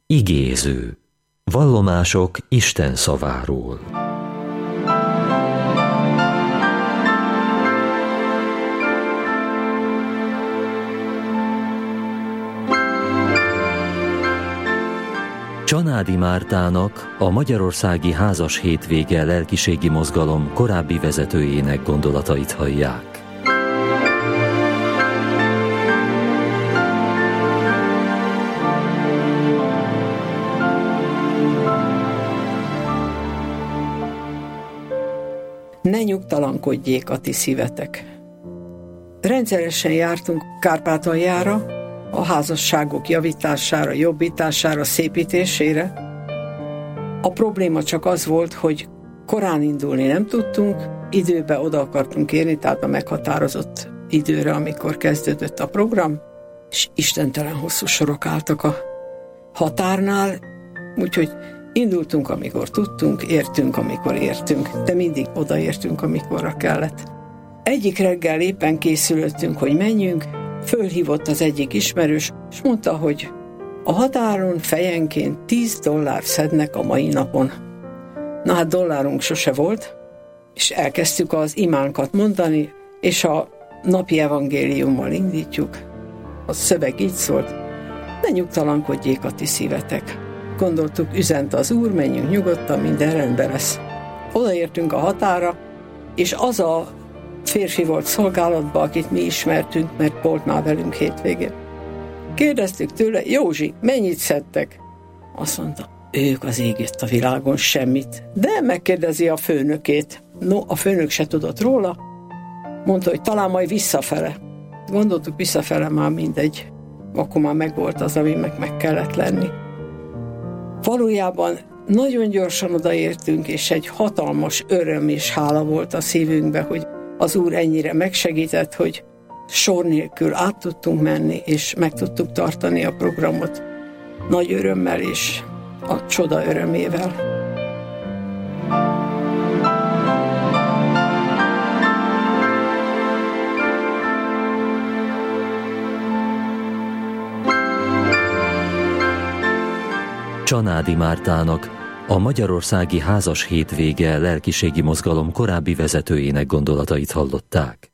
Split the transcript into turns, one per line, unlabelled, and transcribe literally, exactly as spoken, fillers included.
Igéző. Vallomások Isten szaváról. Csanádi Mártának, a Magyarországi Házas Hétvége lelkiségi mozgalom korábbi vezetőjének gondolatait hallják.
Ne nyugtalankodjék a ti szívetek. Rendszeresen jártunk Kárpátaljára, a házasságok javítására, jobbítására, szépítésére. A probléma csak az volt, hogy korán indulni nem tudtunk, időbe oda akartunk érni, tehát a meghatározott időre, amikor kezdődött a program, és istentelen hosszú sorok álltak a határnál, úgyhogy indultunk, amikor tudtunk, értünk, amikor értünk, de mindig odaértünk, amikorra kellett. Egyik reggel éppen készülöttünk, hogy menjünk, fölhívott az egyik ismerős, és mondta, hogy a határon fejenként tíz dollár szednek a mai napon. Na hát dollárunk sose volt, és elkezdtük az imánkat mondani, és a napi evangéliummal indítjuk. A szöveg így szólt: ne nyugtalankodjék a ti szívetek. Gondoltuk, üzent az Úr, menjünk nyugodtan, minden rendben lesz. Odaértünk a határa, és az a férfi volt szolgálatban, akit mi ismertünk, mert volt már velünk hétvégén. Kérdeztük tőle: Józsi, mennyit szedtek? Azt mondta, ők az égért a világon semmit. De megkérdezi a főnökét. No, a főnök se tudott róla. Mondta, hogy talán majd visszafele. Gondoltuk, visszafele már mindegy. Akkor már megvolt az, ami meg, meg kellett lenni. Valójában nagyon gyorsan odaértünk, és egy hatalmas öröm és hála volt a szívünkbe, hogy az Úr ennyire megsegített, hogy sor nélkül át tudtunk menni, és meg tudtuk tartani a programot nagy örömmel és a csoda örömével.
Csanádi Mártának, a Magyarországi Házas Hétvége lelkiségi mozgalom korábbi vezetőjének gondolatait hallották.